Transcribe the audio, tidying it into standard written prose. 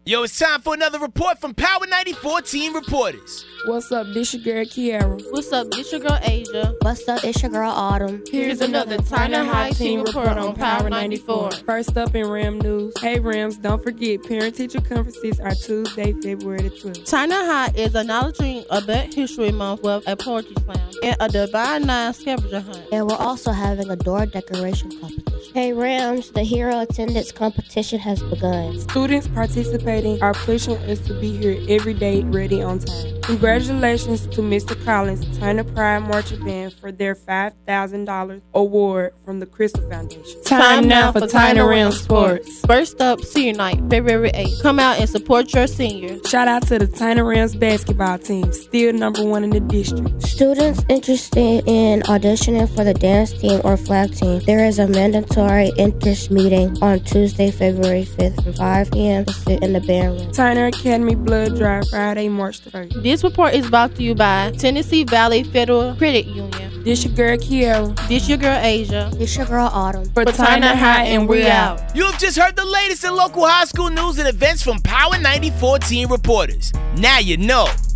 Yo, it's time for another report from Power 94 Team Reporters. What's up, this your girl Kiara. What's up, this your girl Asia. What's up, it's your girl Autumn. Here's another Tyner High Team Report on Power 94. First up in Ram News. Hey Rams, don't forget, parent-teacher conferences are Tuesday, February the 12th. Tyner High is acknowledging Adult History Month with a poetry slam and a Divine Nine scavenger hunt. And we're also having a door decoration competition. Hey Rams, the hero attendance competition has begun. Students participating are pushing us to be here every day, ready on time. Congratulations to Mr. Collins, Tyner Pride Marching Band for their $5,000 award from the Crystal Foundation. Time now for Tyner Rams Sports. First up, Senior Night, February 8th. Come out and support your senior. Shout out to the Tyner Rams basketball team, still #1 in the district. Students interested in auditioning for the dance team or flag team, there is a mandatory interest meeting on Tuesday, February 5th from 5 p.m. to sit in the band room. Tyner Academy Blood Drive, Friday, March the 1st. This report is brought to you by Tennessee Valley Federal Credit Union. This your girl Kiara. This your girl Asia. This your girl Autumn. For Tyner High, and we out. You've just heard the latest in local high school news and events from Power 94 Team Reporters. Now you know.